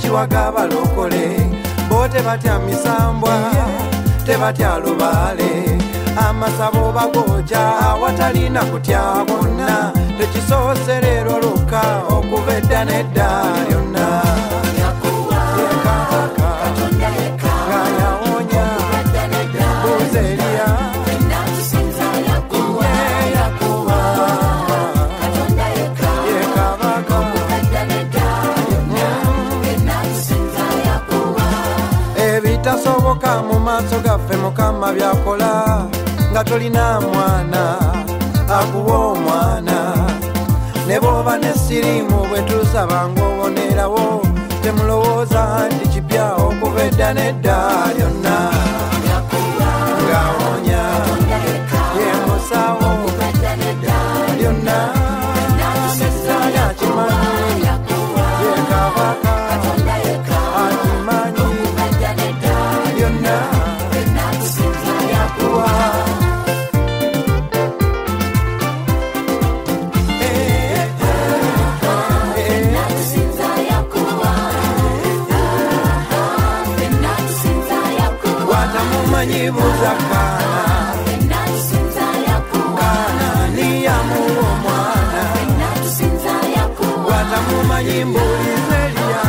kiwaga balokole bote batya misambwa tebatya lubale amasabo bagoja awatalina kutya konna tekisoserero luka okubedda nedda yonna yakuwa katonda yeka yawonya buzeria nakusinza yakuwa yakuwa katonda yeka yekabaka okubedda nedda yonna nakusinza yakuwa ebitasoboka mu maaso gaffe Mukama byakola nga tolina mwana akuwa omwana ne bwoba nesirimu bwe tusaba ng'obonerawo temulowooza nti kipya okubedda nedda lyonna ng'awonya ye musawo lyonna nesanya kimanyi ye kabaka akimanyi lyonna yakuwa Manyibuza kana kana niyamuwo mwana watamumanyimbulizelia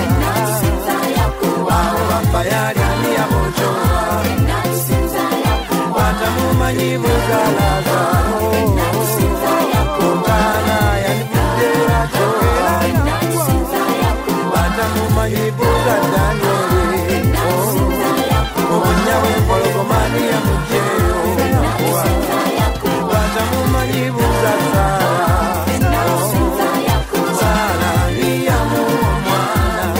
ababayali niyamuchowa watamumanyibuza Lazaro kuntana yanipudera choela watamumanyibuza Danieli obunyawe pologomani ya mujeyo watamumanyibuza Sara niyamuwo mwana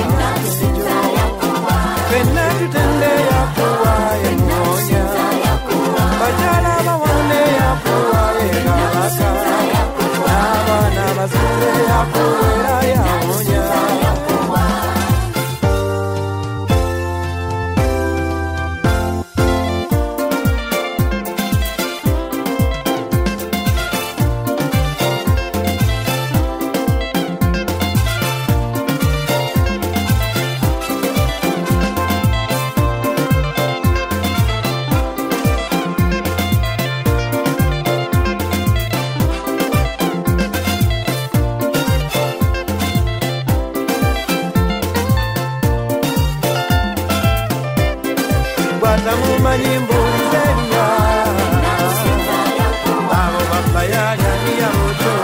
fenna tutende yakuwa ye muonya bajala bawane yakuwa ye kabaka n'abaana bazire yakuwera yawonya watamumanyimbulizenia abo babayali niyamucho